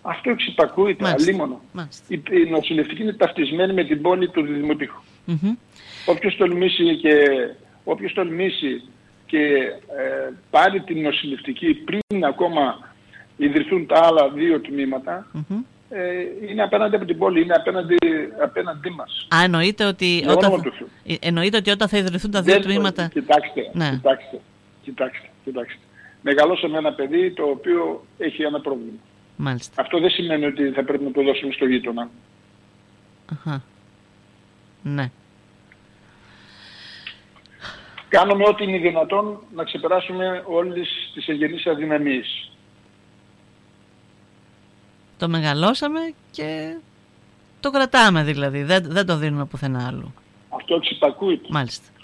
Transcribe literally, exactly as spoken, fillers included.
Αυτό εξυπακούεται, αλίμονο. Η, η νοσηλευτική είναι ταυτισμένη με την πόλη του Δημοτήχου. Mm-hmm. Όποιος τολμήσει και, όποιος τολμήσει και ε, πάρει την νοσηλευτική πριν ακόμα ιδρυθούν τα άλλα δύο τμήματα, mm-hmm. ε, είναι απέναντι από την πόλη, είναι απέναντι, απέναντί μας. Α, εννοείται ότι, όταν, εννοείται ότι όταν θα ιδρυθούν τα δύο Δεν, τμήματα... Κοιτάξτε, ναι. κοιτάξτε, κοιτάξτε, κοιτάξτε. Μεγαλώσαμε ένα παιδί το οποίο έχει ένα πρόβλημα. Μάλιστα. Αυτό δεν σημαίνει ότι θα πρέπει να το δώσουμε στο γείτονα. Αχα. Ναι. Κάνουμε ό,τι είναι δυνατόν να ξεπεράσουμε όλες τις εγγενείς αδυναμίες. Το μεγαλώσαμε και το κρατάμε δηλαδή. Δεν, δεν το δίνουμε πουθενά άλλου. Αυτό εξυπακούεται. Μάλιστα.